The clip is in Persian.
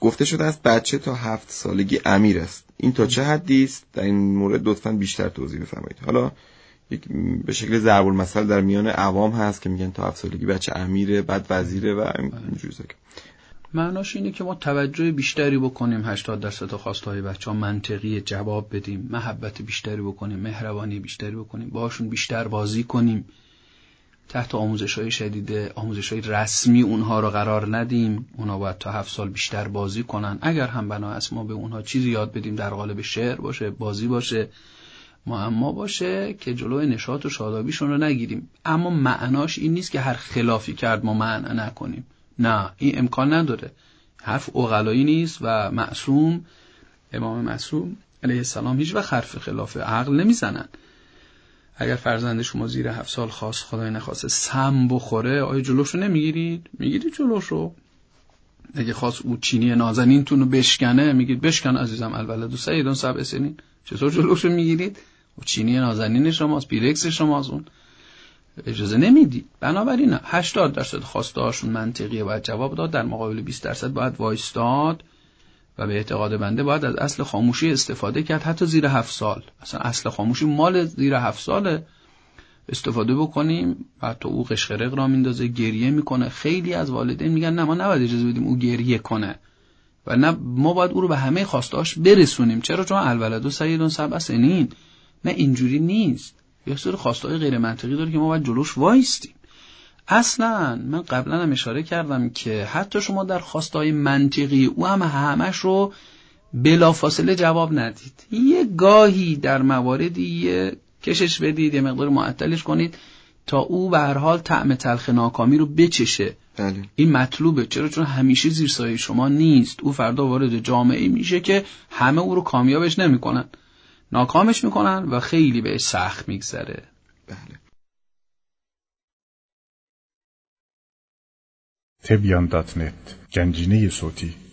گفته شده است بچه تا 7 سالگی امیر است. این تا چه حدی است؟ در این مورد لطفاً بیشتر توضیح بفرمایید. حالا به شکل ضرب المثل در میان عوام هست که میگن تا 7 سالگی بچه امیره، بعد وزیره و اینجوری. معناش اینه که ما توجه بیشتری بکنیم، 80% خواستهای بچه‌ها منطقی جواب بدیم، محبت بیشتری بکنیم، مهربانی بیشتری بکنیم، باهاشون بیشتر بازی کنیم، تحت آموزش‌های شدید، آموزش‌های رسمی اونها رو قرار ندیم. اونها باید تا 7 سال بیشتر بازی کنن. اگر هم بنا است ما به اونها چیزی یاد بدیم در قالب شعر باشه، بازی باشه، معما باشه که جلوی نشاط و شادابیشون رو نگیریم. اما معناش این نیست که هر خلافی کرد ما معنی نکنیم. نه، این امکان نداره. حرف عقلایی نیست و معصوم، امام معصوم علیه السلام هیچ وقت حرف خلاف عقل نمیزنن. اگر فرزند شما زیر 7 سال خواست، خدای نخواسته، سم بخوره، آیا جلوشو نمیگیرید؟ میگیرید جلوشو. اگه خواست او چینی نازنینتون رو بشکنه، میگید بشکن عزیزم، الولد سید 7 سنین. چطور جلوشو میگیرید؟ او چینی نازنین شماست، پیرکس شماست، اون اجازه نمیدید. بنابراین 80% خواسته هاشون منطقیه، باید جواب داد. در مقابل 20% باید وایستاد و به اعتقاد بنده باید از اصل خاموشی استفاده کرد، حتی زیر 7 سال. اصلا اصل خاموشی مال زیر 7 ساله. استفاده بکنیم و تو او قشقرق را میندازه، گریه میکنه. خیلی از والدین میگن نه ما نباید اجازه بدیم او گریه کنه و نه ما باید او رو به همه خواستهاش برسونیم. چرا؟ چون الولد سید 7 سنین. نه، اینجوری نیست. یه سری خواستهای غیر منطقی داره که ما باید جلوش وایستیم. اصلا من قبلا هم اشاره کردم که حتی شما در خواستهای منطقی او هم همش رو بلافاصله جواب ندید. یه گاهی در مواردی یه کشش بدید، یه مقدار معطلش کنید تا او به هر حال طعم تلخ ناکامی رو بچشه. بله. این مطلوبه. چرا؟ چون همیشه زیر سایه شما نیست. او فردا وارد جامعه میشه که همه او رو کامیابش نمیکنن، ناکامش میکنن و خیلی بهش سخت میگذره. بله. تبیان.net گنجینه صوتی